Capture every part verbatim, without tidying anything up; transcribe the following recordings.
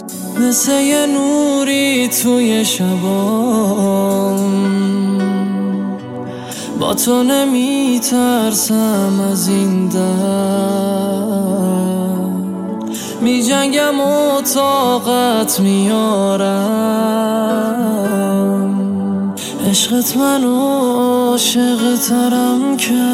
مثل یه نوری توی شبام، با تو نمی ترسم از این درد، می جنگم و طاقت میارم. عشقت منو عاشق ترم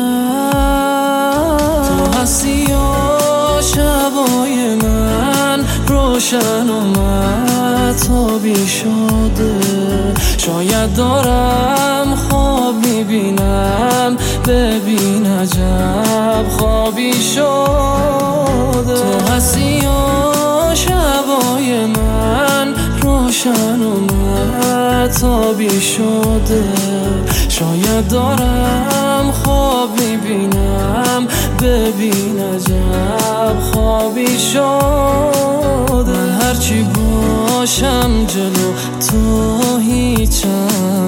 کرد. تو هستی یا شبای من روشن و مهتابی شده. شاید دارم خواب میبینم، ببین عجب خوابی شده. تو هستی یا شبای من روشن و مهتابی شده. شاید دارم خواب میبینم، ببین عجب خوابی شده. من هرچی باشم جلو تو هیچم،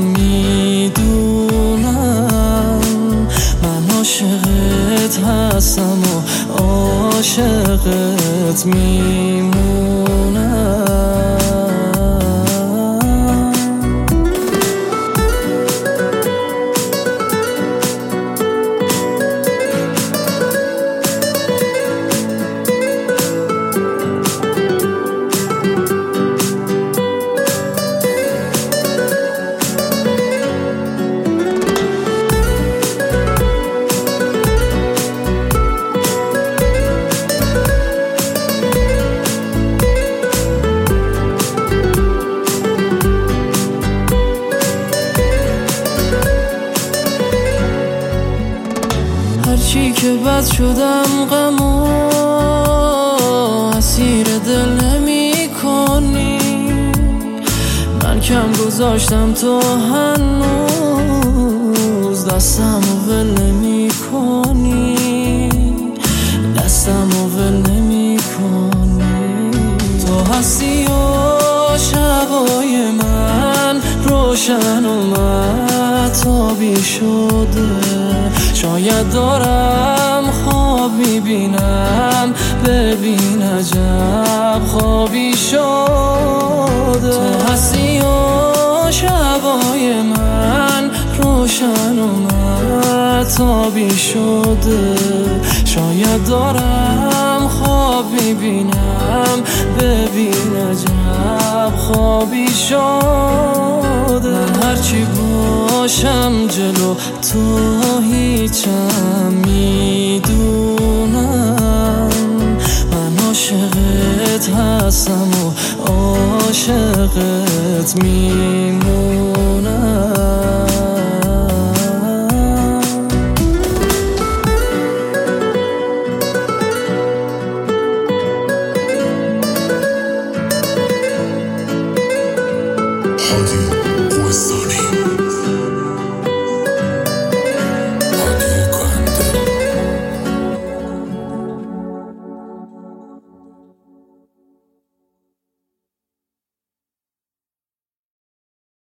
میدونم من عاشقت هستم و عاشقت میمونم. هرچی که بد شدم غم و اسیر دل نمی کنی. من کم گذاشتم تو هنوز دستم و ول نمی کنی، دستم و ول نمی کنی. تو هستی و شبای من روشن و مهتابی شده. شاید دارم خواب میبینم، ببین عجب خوابی شده. تو هستی و شبای من روشن و مهتابی شده. شاید دارم خواب میبینم، ببین عجب خوابی شده. من هرچی باشم جلو تو هیچم، میدونم من عاشقت هستم و عاشقت می